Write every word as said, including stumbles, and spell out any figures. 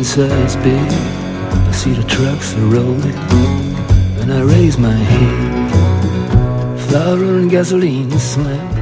size big. I see the trucks are rolling, and I raise my head. Flour and gasoline slam.